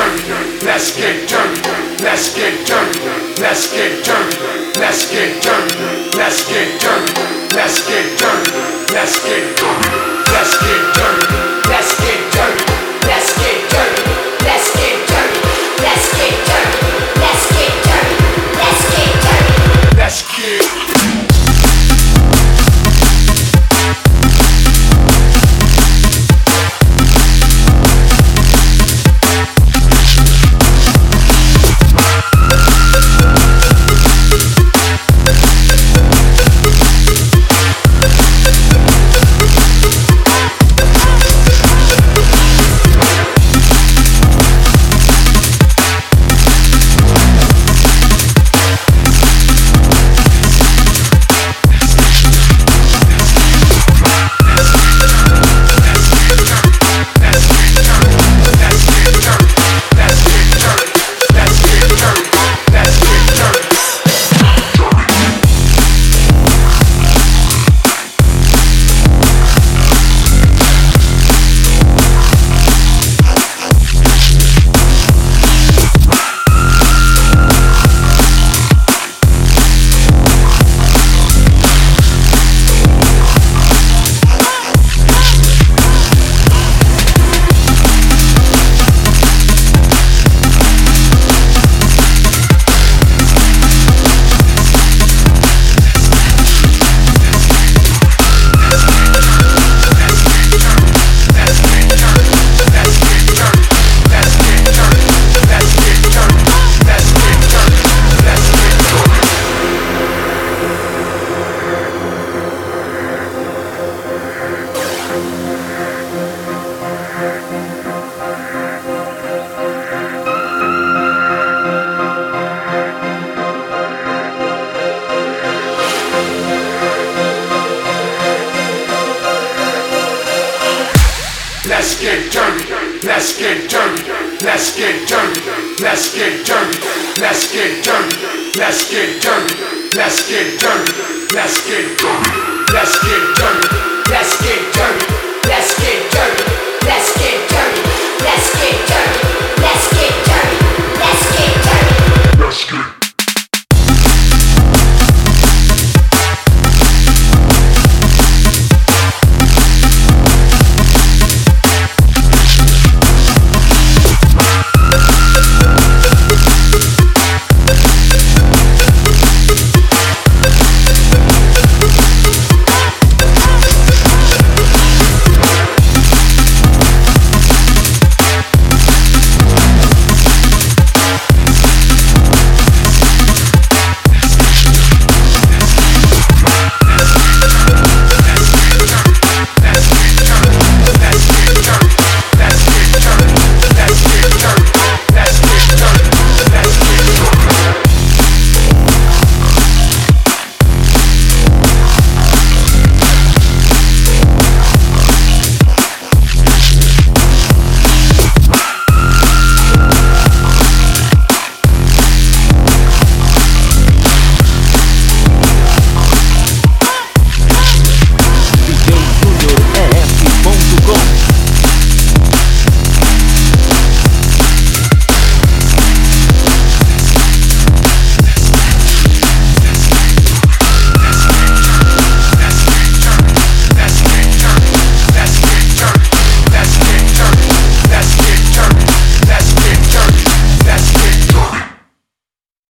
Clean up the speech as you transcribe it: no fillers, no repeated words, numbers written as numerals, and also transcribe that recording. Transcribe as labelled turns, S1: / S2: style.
S1: dirty, let's get dirty, let's get dirty, let's get dirty, let's get dirty, let's get dirty, let's get dirty, let's get dirty, let's get dirty, let's get dirty, let's get dirty, let's get dirty, let's get dirty, let's get dirty, let's get dirty, let's get. Let's get dirty, let's get dirty, let's get dirty, let's get dirty, let's get dirty, let's get dirty, let's get dirty, let's get dirty, let's get dirty, let's get dirty.